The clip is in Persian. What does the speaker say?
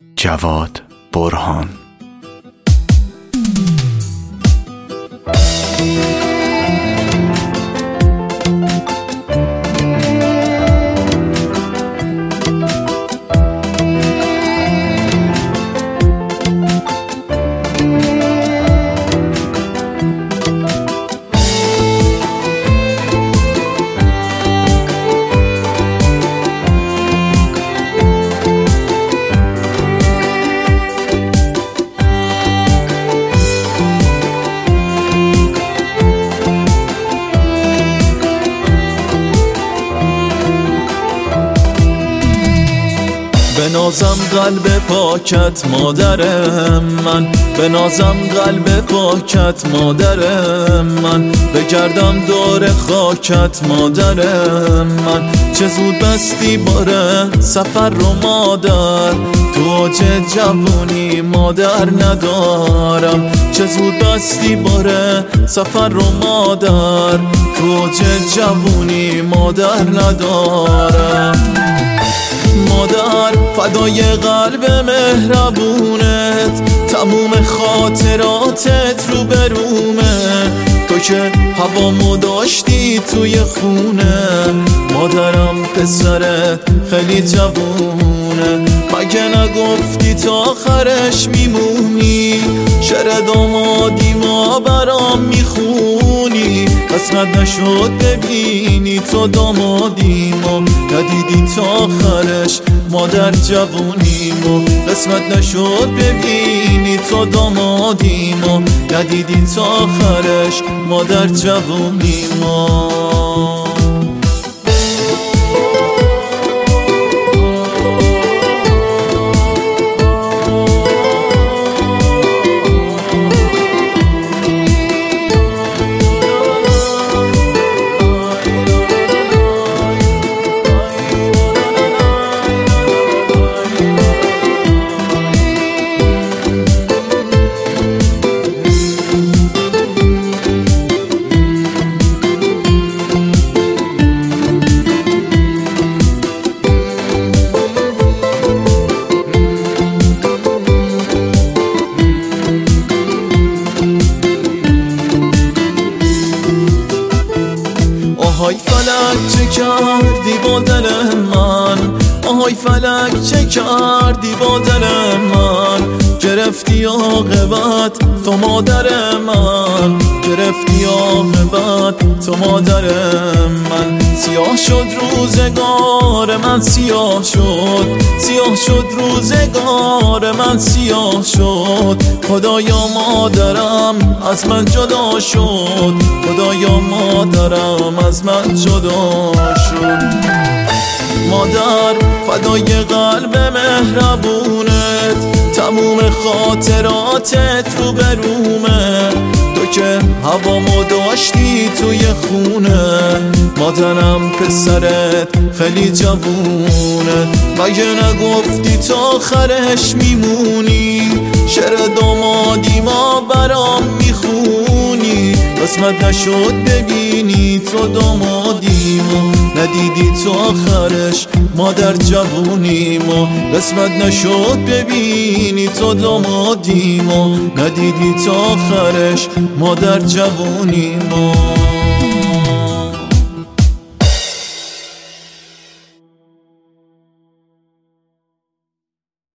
جواد برهان. بنازم قلب پاکت مادرم من، بنازم قلب پاکت مادرم من، بگردم دور خاکت مادرم من. چه زود بستی باره سفر رو مادر، تو اوج جوونی مادر ندارم. چه زود بستی باره سفر رو مادر، تو اوج جوونی مادر ندارم. مادر فدای قلب مهربونت، تموم خاطراتت رو برومه. تو که هوامو داشتی توی خونه، مادرم پسرت خیلی جوونه. مگه نگفتی تا آخرش میمونی، شعر دامادی ما برام میخونی. قسمت نشد ببینی تو دامادیمو، ندیدی تا آخرش مادر جوونیمو. قسمت نشد ببینی تو دامادیمو، ندیدی تا آخرش مادر جوونیمو. آهای فلک چه کردی با دل من، آهای فلک چه کردی با دل من. گرفتی عاقبت تو مادر من، گرفتی عاقبت تو مادر من. سیاه شد روزگار من، سیاه شد، سیاه شد روزگار من، سیاه شد. خدایا مادرم از من جدا شد، خدایا مادرم از من جدا شد. مادر فدای قلب مهربونت، تموم خاطراتت رو برومه. تو که هوامو داشتی توی خونه، مادرم پسرت خیلی جوونه. مگه نگفتی تا آخرش میمونی، شعر دامادی ما برام میخونی. قسمت نشد ببینی تو دامادیمو، ندیدی تو آخرش مادر جوونیمو. قسمت نشد ببینی تو دامادیمو، ندیدی تو آخرش مادر جوونیمو.